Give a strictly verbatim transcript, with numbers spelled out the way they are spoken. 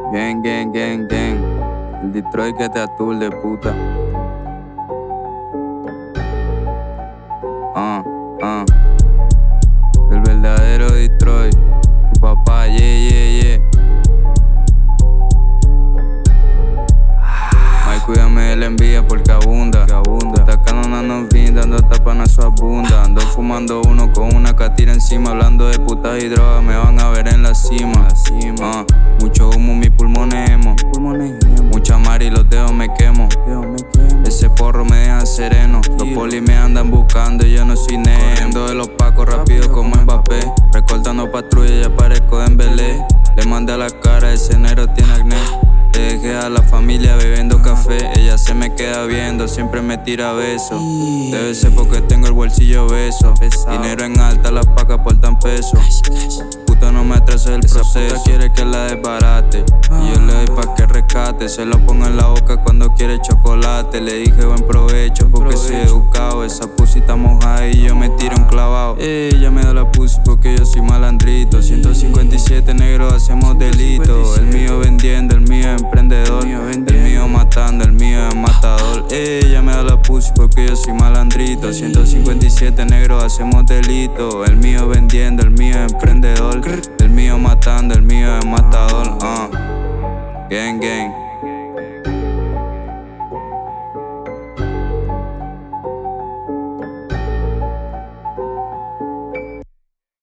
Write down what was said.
Gang, gang, gang, gang. El Detroit que te aturde, puta. Ah, ah. El verdadero Detroit. Tu papá, yeah, yeah, yeah. Ay, cuídame de la envidia porque abunda. abunda. Atacando una novia, dando tapan a su abunda. Ando fumando uno con una catira encima. Hablando de putas y drogas, me van a ver en la cima. La cima. Ah, mucho humo, mis pulmones emo. Mucha mar y los dedos me quemo. Ese porro me deja sereno. Los polis me andan buscando y yo no soy nemo. Corriendo de los pacos rápido como Mbappé. Recortando patrulla y aparezco en Belé. Le mandé a la cara, ese negro tiene acné. Le dejé a la familia bebiendo café. Ella se me queda viendo, siempre me tira besos. Debe ser porque tengo el bolsillo beso. Dinero en alta, las pacas portan peso. Puta, no me atrases el proceso. Esa puta quiere que la desbarate y yo le doy pa' que rescate. Se lo pongo en la boca cuando quiere chocolate. Le dije buen provecho porque soy educado. Esa pussy está mojada y yo me tiro un clavado. Ella me da la pussy porque yo soy malandrito. ciento cincuenta y siete negros hacemos delito. El mío vendiendo, el mío emprendedor. El mío matando, el mío es matador. Ella me da la pussy porque yo soy malandrito. ciento cincuenta y siete negros hacemos delito. El mío vendiendo, el mío emprendedor. El mío matando, el mío es matador. uh. Gang, gang.